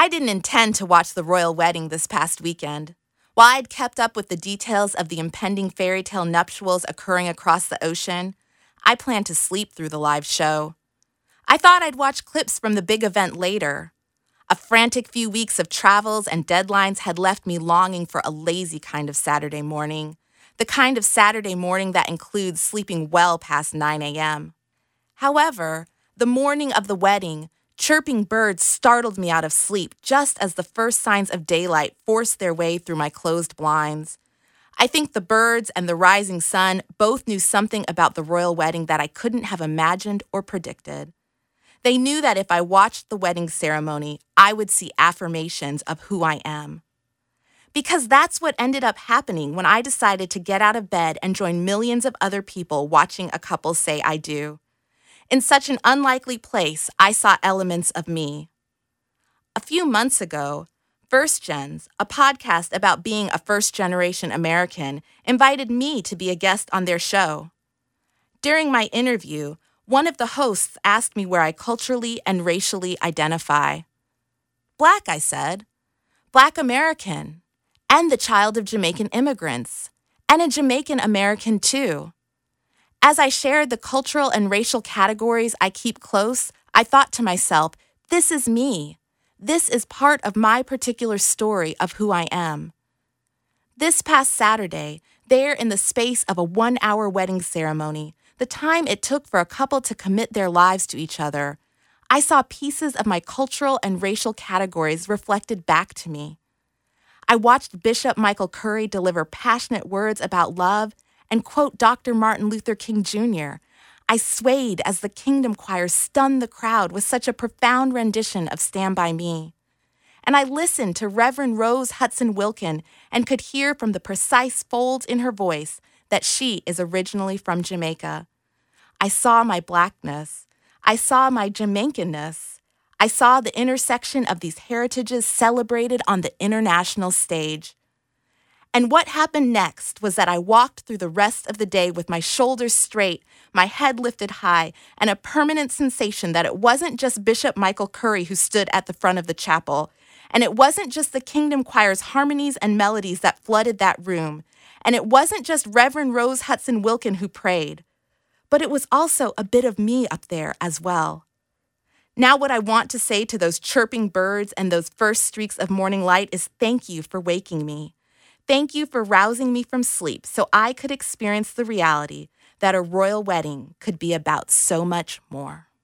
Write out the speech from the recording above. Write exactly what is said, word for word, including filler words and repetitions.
I didn't intend to watch the royal wedding this past weekend. While I'd kept up with the details of the impending fairy tale nuptials occurring across the ocean, I planned to sleep through the live show. I thought I'd watch clips from the big event later. A frantic few weeks of travels and deadlines had left me longing for a lazy kind of Saturday morning, the kind of Saturday morning that includes sleeping well past nine a.m. However, the morning of the wedding, chirping birds startled me out of sleep just as the first signs of daylight forced their way through my closed blinds. I think the birds and the rising sun both knew something about the royal wedding that I couldn't have imagined or predicted. They knew that if I watched the wedding ceremony, I would see affirmations of who I am. Because that's what ended up happening when I decided to get out of bed and join millions of other people watching a couple say I do. In such an unlikely place, I saw elements of me. A few months ago, First Gens, a podcast about being a first-generation American, invited me to be a guest on their show. During my interview, one of the hosts asked me where I culturally and racially identify. Black, I said. Black American. And the child of Jamaican immigrants. And a Jamaican American, too. As I shared the cultural and racial categories I keep close, I thought to myself, this is me. This is part of my particular story of who I am. This past Saturday, there in the space of a one-hour wedding ceremony, the time it took for a couple to commit their lives to each other, I saw pieces of my cultural and racial categories reflected back to me. I watched Bishop Michael Curry deliver passionate words about love and quote Doctor Martin Luther King Junior I swayed as the Kingdom Choir stunned the crowd with such a profound rendition of Stand By Me. And I listened to Reverend Rose Hudson Wilkin and could hear from the precise folds in her voice that she is originally from Jamaica. I saw my Blackness. I saw my Jamaicanness. I saw the intersection of these heritages celebrated on the international stage. And what happened next was that I walked through the rest of the day with my shoulders straight, my head lifted high, and a permanent sensation that it wasn't just Bishop Michael Curry who stood at the front of the chapel, and it wasn't just the Kingdom Choir's harmonies and melodies that flooded that room, and it wasn't just Reverend Rose Hudson Wilkin who prayed, but it was also a bit of me up there as well. Now what I want to say to those chirping birds and those first streaks of morning light is thank you for waking me. Thank you for rousing me from sleep so I could experience the reality that a royal wedding could be about so much more.